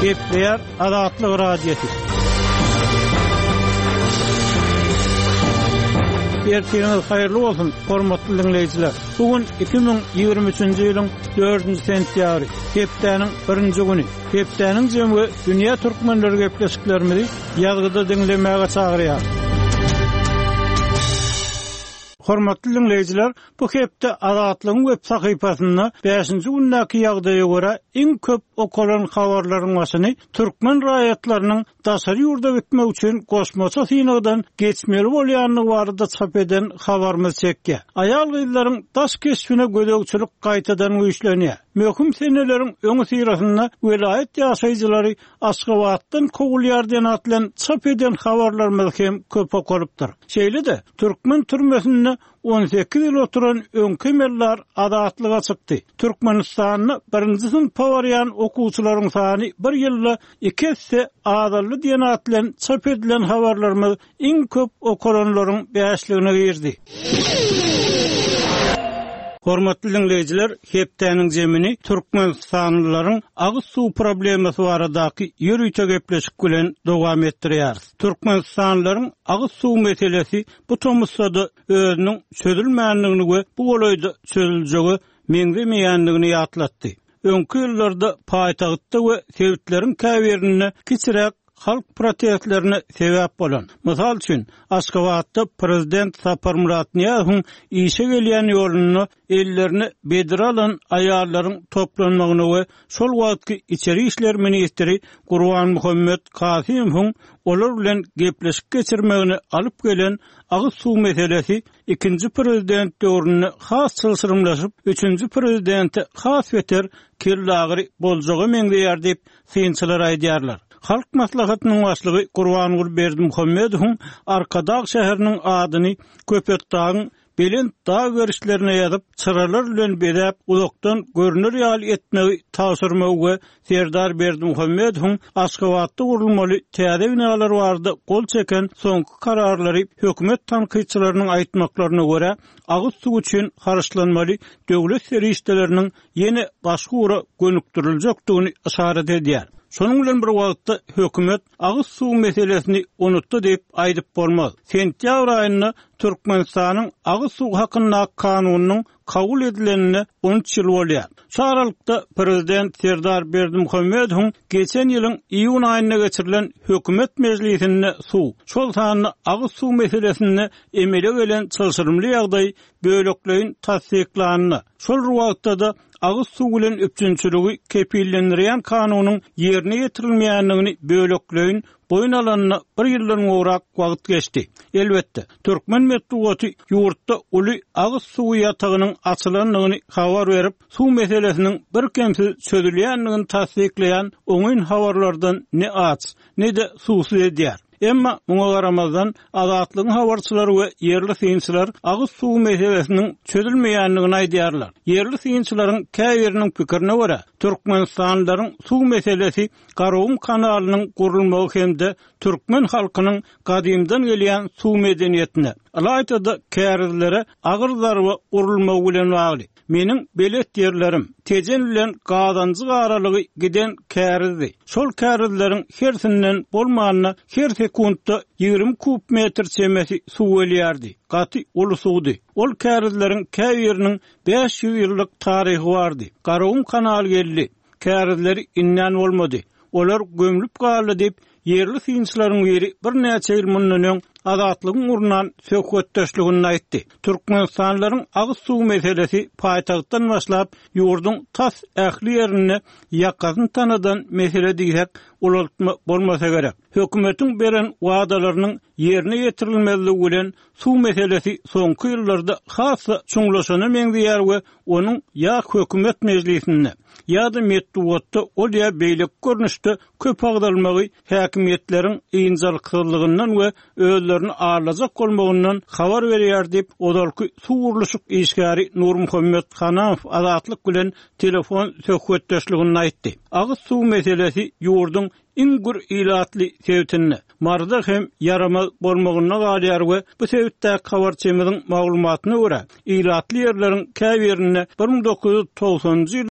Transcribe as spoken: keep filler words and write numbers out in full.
Gepleyer Azatlyk radiosu. Erteniz hayırlı olsun, hormatly dinleyijiler. Bugün iki bin ýygrimi üçinji ýylyň dördünji sentýabry, hepdeniň birinji güni. Hepdeniň jemgy dünýä türkmenleri gepleşiklerimizi ýazgyda dinlemäge çagyrýar. Hormatly dinleyijiler, bu hepde Azatlygyň web sahypasyna beşinji günnäki ýagdaýa görä iň köp okulan habarlaryň başyny türkmen raýatlarynyň daşary ýurda gitmek üçin goşmaça synagdan geçmeli bolýanlygy barada çap eden habarymyz çekdi. Aýal gyzlaryň daş keşfine gödökçilik gaýtadan güýçlenýär. Möhüm seneleriň öňü syrasynda welaýet ýaşaýjylary Aşgabatdan kowulýar diýen atlan çap eden habarlarymyz hem köp okulypdyr. Şeýle-de türkmen türmesinde on sekiz ýyl oturan öňkemerler adatlyga çykdy. Türkmenistanyň birinji sınıf pawaryan okuwçylaryň sany bir ýylda iki esse azally diýen atlan çap edilen habarlarymyz iň köp okulanlaryň beşligine girdi. Hormatly dinleyijiler, hepdeniň jemini türkmenistanlylaryň agyz suw problemasy baradaky ýürüýte gepleşik bilen dowam etdirýär. Türkmenistanlylaryň agyz suw meselesi bu tomusda özüniň çözülmänligini we bu golaýda çözüljegi meňzemeýänligini ýatlatdy. Öňki ýyllarda paýtagtda we sewitlerin käwerini kiçirek halk protestlerine sebäp bolan. Mysal üçin, Aşgabatda prezident Sapar Murat Niýazowyň işe gelýän ýoluny ellerini bedir alan aýallaryň toplanmagyny we şol wagtky içeri işler ministri Gurban Muhammed Kasymowyň olar bilen gepleşik geçirmegini alyp gelen agyz suw meselesi ikinji prezident döwrüne has çylsyrymlaşyp, üçünji prezidente has weter kirlagry boljagy meňzeýär diýip synçylar aýdýarlar. Halk maslahatynyň başlygy Gurban Muhammedowyň Arkadağ şäheriniň adyny Köpekdagyň Belent dağ görüşlerine ýazyp, çıralar bilen bedäp uzakdan görünür ýaly etmegi taşyrmagy we Serdar Berdimuhammedowyň Aşgabatda gurulmaly täze binalar barada gol çeken soňky kararlary hökümet tanqyçylarynyň aýtmaklaryna görä agyz suw üçin haraçlanmaly döwlet serişdeleriniň ýene başga ura gönükdiriljekdigini işaret edýär. Şonuň bilen bir wagtda hökümet agyz suw meselesini unutdy diýip aýdyp bolmaz. Sentýabr aýynda Türkmenistanyň agyz suw hakynda kanunynyň kabul edilenine on üç ýyl bolýar. Şu aralykda prezident Serdar Berdimuhammedowyň geçen ýylyň iýun aýyna geçirilen hökümet meclisinde suw, şol sany agyz suw meselesini emele gelen çylşyrymly ýagdaý bölekleýin tasdiklanyny, şol wagtda da agyz suw bilen öpçünçiligi kepillendirýän kanunyň ýerine ýetirilmeýänligini bölekleýin boyun alanyna bir ýyldan gowrak wagt geçdi. Elbetde, Türkmen medeniýeti ýurtda uly agyz suw ýatagynyň açylanlygyny habar berip, suw meselesiniň bir kemsiz çözülýänligini tasdikleýän oňyn habarlardan ne aç, ne de suwsuz edýär. Emma muňa garamazdan Azatlygyň habarçylary we ýerli synçylar agyz suw meselesiniň çözülmeýänligini aýdýarlar. Ýerli synçylaryň käýeriniň pikirine görä, Türkmenistanlylaryň suw meselesi Garawum kanalynyň gurulmagy hemde türkmen halkynyň gadymdan gelýän suw medeniýetine, alaýda kärizlere agyr zarby gurulmagy bilen bagly. Meniň belet ýerlerim tejen bilen gadanjy garalygy giden kärizdi. Şol kärizleriň hersinden bolmanyna her sekundda ýygrimi kub metr çemesi suw welýärdi. Gaty ulu suwdy. Ol kärizleriň käýeriniň beş ýüz ýyllyk taryhy bardy. Garawum kanaly geldi. Kärizleri innen bolmady. Olar gömlüp galy diýip ýerli synçylaryň biri bir näçe ýyl mundan Azatlygyň urnan söhbetdeşligini aýtdy. Türkmenistanlylaryň agyz suw meselesi paýtagtdan başlap ýurdun tas ähli ýerine ýakyn tanadan mesele diýsek ulaşma bolmasa gerek. Hökümetiň beren wagdalarynyň ýerine ýetirilmezligi bilen suw meselesi soňky ýyllarda hassa çuňlaşany meňzeýär we onuň ýa hökümet meclisinde ýa-da medeniýetde ol ýa beýlik görnüşde köp agdalmagy häkimetleriň ýynjylykçylygyndan we özlerini ağırlacak bolmagyndan habar berýär diýip odalky suw uruluşyk işgäri Nur Muhammed Hanaw Azatlyk bilen telefon söhbetdeşligini aýtdy. Agyz suw meselesi ýurdun ingur ilatly sevtini marda hem yaramaz bolmagyna galýar we bu sebäpde habarçymyzyň maglumatyna görä ilatly ýerleriň käýerine bir ming dokuz ýüz togsonjy